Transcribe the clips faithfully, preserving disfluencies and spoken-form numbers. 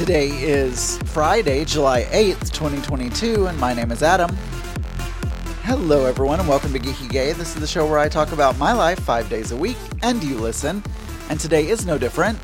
Today is Friday, July eighth, twenty twenty-two, and my name is Adam. Hello everyone, and welcome to Geeky Gay. This is the show where I talk about my life five days a week, and you listen, and today is no different.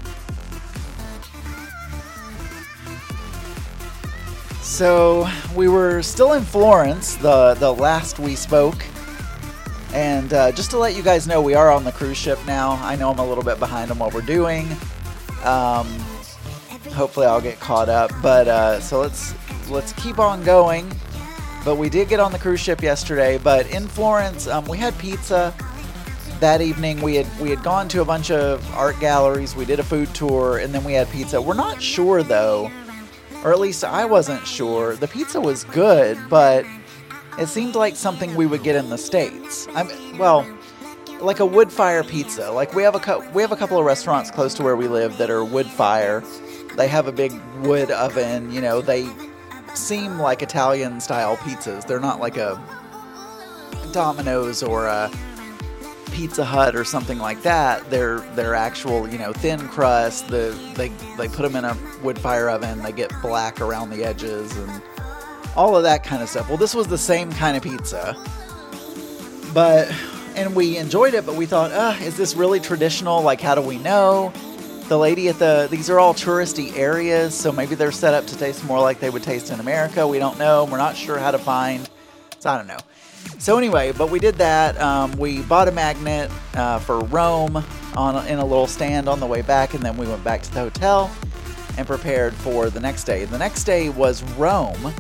So, we were still in Florence the, the last we spoke, and uh, just to let you guys know, we are on the cruise ship now. I know I'm a little bit behind on what we're doing. Um, hopefully I'll get caught up, but uh, so let's let's keep on going. But we did get on the cruise ship yesterday. But in Florence, um, we had pizza that evening. We had we had gone to a bunch of art galleries. We did a food tour, and then we had pizza. We're not sure though, or at least I wasn't sure. The pizza was good, but it seemed like something we would get in the States. I'm well. Like a wood fire pizza. Like we have a co- we have a couple of restaurants close to where we live that are wood fire. They have a big wood oven. You know, they seem like Italian style pizzas. They're not like a Domino's or a Pizza Hut or something like that. They're they're actual, you know, thin crust. The they they put them in a wood fire oven. They get black around the edges and all of that kind of stuff. Well, this was the same kind of pizza, but. And we enjoyed it, but we thought, uh, is this really traditional? Like, how do we know? The lady at the, these are all touristy areas, so maybe they're set up to taste more like they would taste in America. We don't know. We're not sure how to find. So I don't know. So anyway, but we did that. Um, we bought a magnet uh, for Rome on in a little stand on the way back, and then we went back to the hotel and prepared for the next day. The next day was Rome.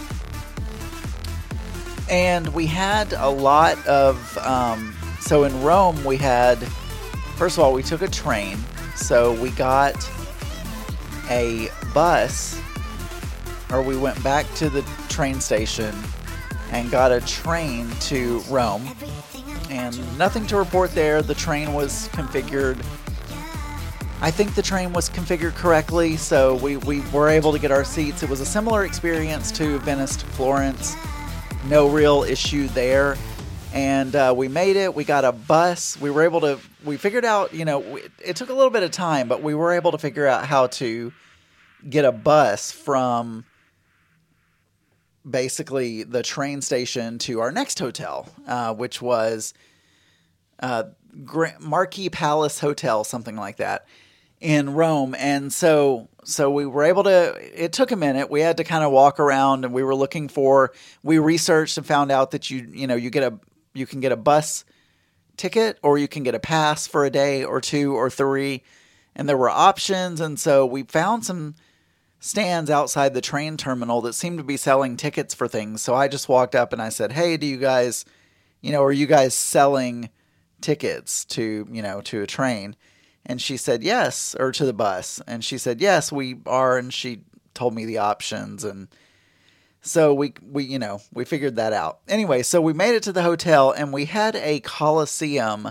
And we had a lot of, um, so in Rome we had, first of all, we took a train. So we got a bus, or we went back to the train station and got a train to Rome. And nothing to report there. The train was configured. I think the train was configured correctly, so we, we were able to get our seats. It was a similar experience to Venice to Florence. No real issue there. And uh, we made it. We got a bus. We were able to, we figured out, you know, we, it took a little bit of time, but we were able to figure out how to get a bus from basically the train station to our next hotel, uh, which was uh, Gra- Marquis Palace Hotel, something like that, in Rome. And so so we were able to, it took a minute. We had to kind of walk around, and we were looking for, we researched and found out that you you know you get a you can get a bus ticket, or you can get a pass for a day or two or three, and there were options. And so we found some stands outside the train terminal that seemed to be selling tickets for things. So I just walked up and I said, "Hey, do you guys, you know, are you guys selling tickets to, you know, to a train?" And she said, yes, or to the bus. And she said, yes, we are. And she told me the options. And so we, we, you know, we figured that out. Anyway, so we made it to the hotel, and we had a Colosseum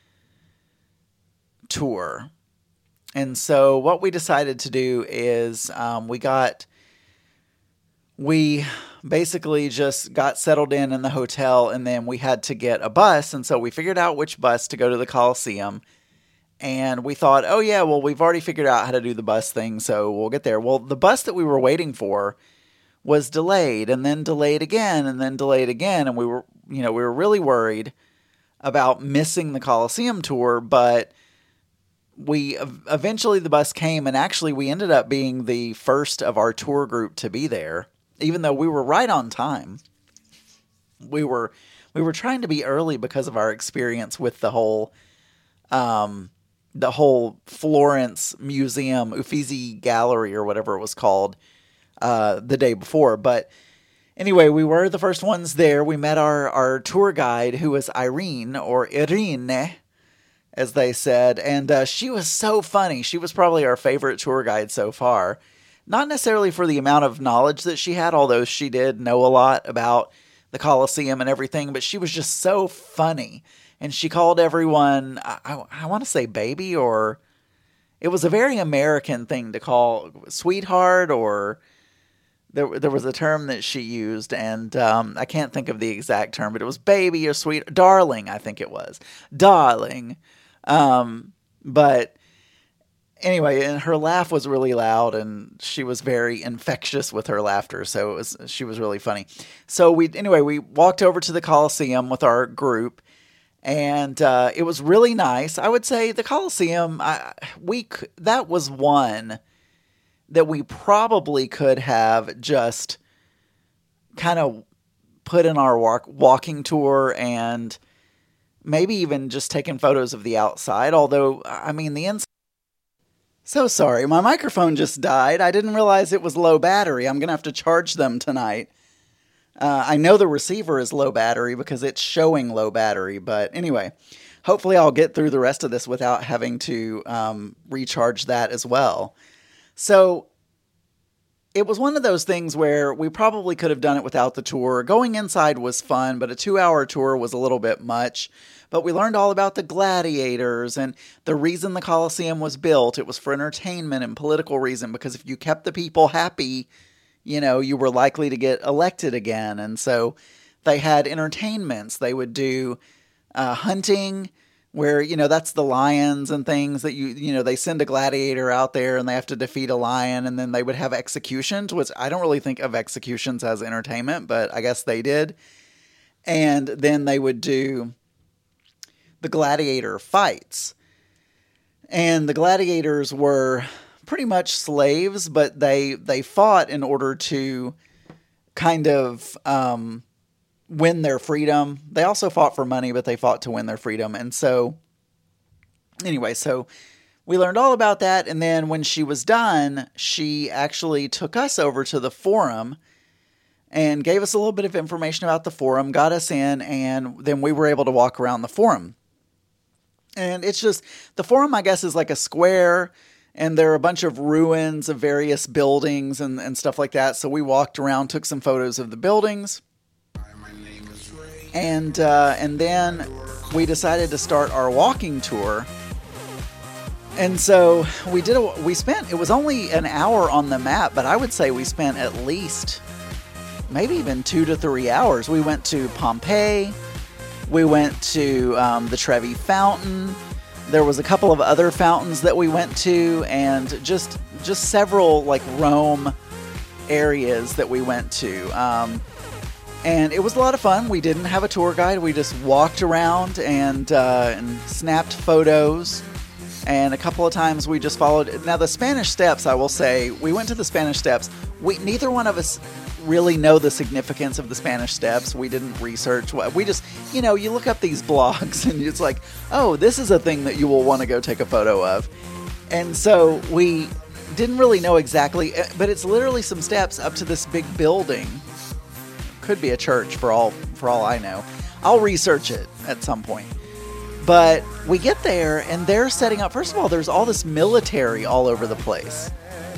tour. And so what we decided to do is um, we got, we basically just got settled in in the hotel, and then we had to get a bus. And so we figured out which bus to go to the Colosseum. And we thought, oh yeah, well, we've already figured out how to do the bus thing, so we'll get there. Well, the bus that we were waiting for was delayed, and then delayed again, and then delayed again. And we were, you know, we were really worried about missing the Colosseum tour, but we eventually the bus came, and actually we ended up being the first of our tour group to be there, even though we were right on time. We were, we were trying to be early because of our experience with the whole, um, the whole Florence Museum, Uffizi Gallery or whatever it was called, uh, the day before. But anyway, we were the first ones there. We met our, our tour guide, who was Irene, or Irene, as they said. And uh, she was so funny. She was probably our favorite tour guide so far. Not necessarily for the amount of knowledge that she had, although she did know a lot about the Colosseum and everything, but she was just so funny. And she called everyone, I, I, I want to say baby, or it was a very American thing to call sweetheart, or there there was a term that she used, and um, I can't think of the exact term, but it was baby or sweet, darling, I think it was. Darling. Um, but anyway, and her laugh was really loud, and she was very infectious with her laughter. So it was, she was really funny. So we, anyway, we walked over to the Coliseum with our group, and uh, it was really nice. I would say the Coliseum, I, we that was one that we probably could have just kind of put in our walk, walking tour and maybe even just taken photos of the outside. Although, I mean, the inside. So sorry, my microphone just died. I didn't realize it was low battery. I'm going to have to charge them tonight. Uh, I know the receiver is low battery because it's showing low battery. But anyway, hopefully I'll get through the rest of this without having to um, recharge that as well. So it was one of those things where we probably could have done it without the tour. Going inside was fun, but a two-hour tour was a little bit much. But we learned all about the gladiators and the reason the Colosseum was built. It was for entertainment and political reason, because if you kept the people happy, you know, you were likely to get elected again. And so they had entertainments. They would do uh, hunting, where, you know, that's the lions and things that you, you know, they send a gladiator out there and they have to defeat a lion, and then they would have executions, which I don't really think of executions as entertainment, but I guess they did. And then they would do the gladiator fights. And the gladiators were pretty much slaves, but they, they fought in order to kind of, um, win their freedom. They also fought for money, but they fought to win their freedom. And so anyway, so we learned all about that. And then when she was done, she actually took us over to the Forum and gave us a little bit of information about the Forum, got us in, and then we were able to walk around the Forum. And it's just, the Forum, I guess, is like a square, and there are a bunch of ruins of various buildings and, and stuff like that. So we walked around, took some photos of the buildings. And uh, and then we decided to start our walking tour. And so we did. A, we spent. It was only an hour on the map, but I would say we spent at least maybe even two to three hours. We went to Pompeii. We went to um, the Trevi Fountain. There was a couple of other fountains that we went to, and just just several like Rome areas that we went to. Um, And it was a lot of fun. We didn't have a tour guide. We just walked around and uh, and snapped photos. And a couple of times we just followed. Now, the Spanish Steps, I will say, we went to the Spanish Steps. We neither one of us really know the significance of the Spanish Steps. We didn't research. We just, you know, you look up these blogs and it's like, oh, this is a thing that you will want to go take a photo of. And so we didn't really know exactly, but it's literally some steps up to this big building. Could be a church for all for all I know. I'll research it at some point. But we get there and they're setting up. First of all, there's all this military all over the place,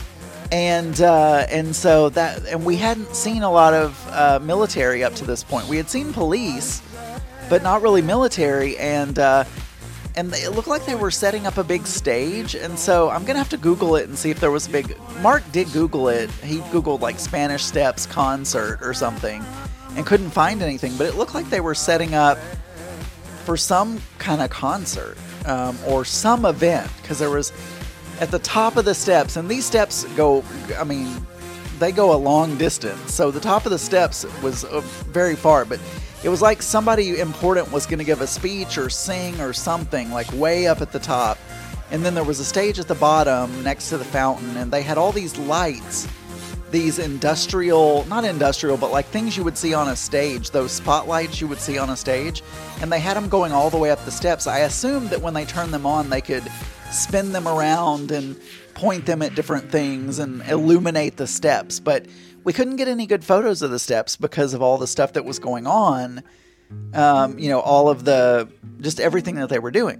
and uh, and so that and we hadn't seen a lot of uh, military up to this point. We had seen police, but not really military, and uh, and it looked like they were setting up a big stage. And so I'm gonna have to Google it and see if there was a big. Mark did Google it. He Googled like Spanish Steps concert or something, and couldn't find anything. But it looked like they were setting up for some kind of concert um, or some event, because there was at the top of the steps, and these steps go. I mean, they go a long distance. So the top of the steps was uh, very far, but it was like somebody important was going to give a speech or sing or something, like way up at the top. And then there was a stage at the bottom next to the fountain, and they had all these lights, these industrial, not industrial, but like things you would see on a stage, those spotlights you would see on a stage. And they had them going all the way up the steps. I assumed that when they turned them on, they could spin them around and point them at different things and illuminate the steps. But we couldn't get any good photos of the steps because of all the stuff that was going on. Um, you know, all of the, just everything that they were doing.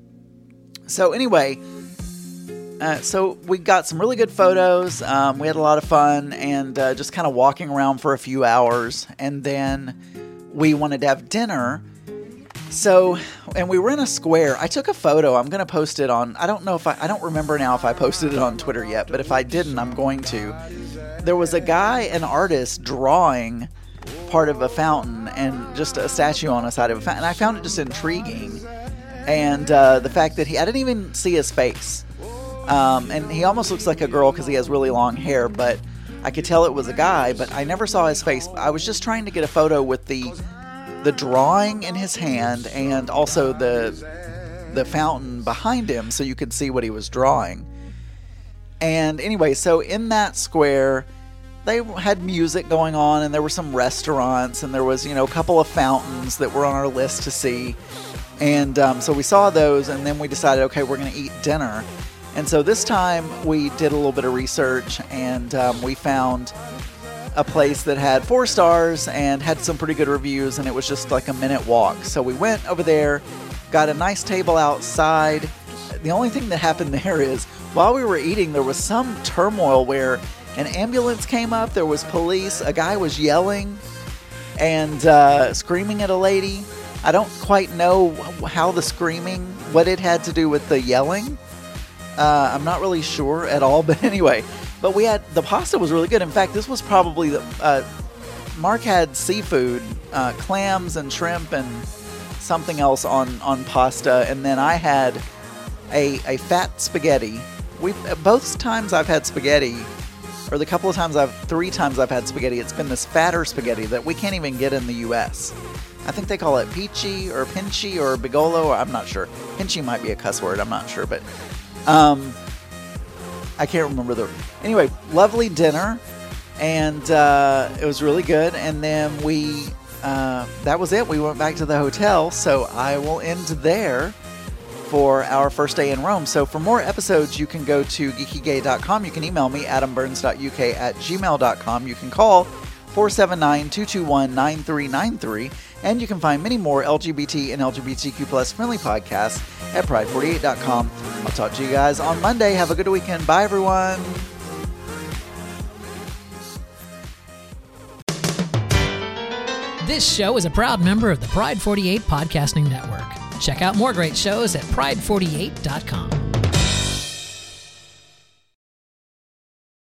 So anyway, uh, so we got some really good photos. Um, we had a lot of fun and uh, just kind of walking around for a few hours. And then we wanted to have dinner. So, and we were in a square. I took a photo. I'm going to post it on, I don't know if I, I don't remember now if I posted it on Twitter yet, but if I didn't, I'm going to. There was a guy, an artist, drawing part of a fountain and just a statue on the side of a fountain. And I found it just intriguing. And uh, the fact that he, I didn't even see his face. Um, and he almost looks like a girl because he has really long hair, but I could tell it was a guy, but I never saw his face. I was just trying to get a photo with the the drawing in his hand and also the the fountain behind him so you could see what he was drawing. And anyway, so in that square, they had music going on, and there were some restaurants, and there was, you know, a couple of fountains that were on our list to see. And um, so we saw those, and then we decided, okay, we're going to eat dinner. And so this time we did a little bit of research, and um, we found a place that had four stars and had some pretty good reviews, and it was just like a minute walk. So we went over there, got a nice table outside. The only thing that happened there is while we were eating, there was some turmoil where an ambulance came up, there was police, a guy was yelling and uh, screaming at a lady. I don't quite know how the screaming, what it had to do with the yelling. Uh, I'm not really sure at all, but anyway. But we had, the pasta was really good. In fact, this was probably, the uh, Mark had seafood, uh, clams and shrimp and something else on, on pasta. And then I had a, a fat spaghetti. We both times I've had spaghetti, or the couple of times I've, three times I've had spaghetti, it's been this fatter spaghetti that we can't even get in the U S. I think they call it peachy or pinchy or bigolo, or I'm not sure. Pinchy might be a cuss word, I'm not sure, but um, I can't remember the... Anyway, lovely dinner, and uh, it was really good, and then we, uh, that was it. We went back to the hotel, so I will end there for our first day in Rome. So for more episodes, you can go to geeky gay dot com. You can email me, adam burns dot u k at gmail dot com. You can call four seven nine, two two one, nine three nine three. And you can find many more L G B T and L G B T Q plus friendly podcasts at pride forty-eight dot com. I'll talk to you guys on Monday. Have a good weekend. Bye, everyone. This show is a proud member of the Pride forty-eight Podcasting Network. Check out more great shows at pride forty-eight dot com.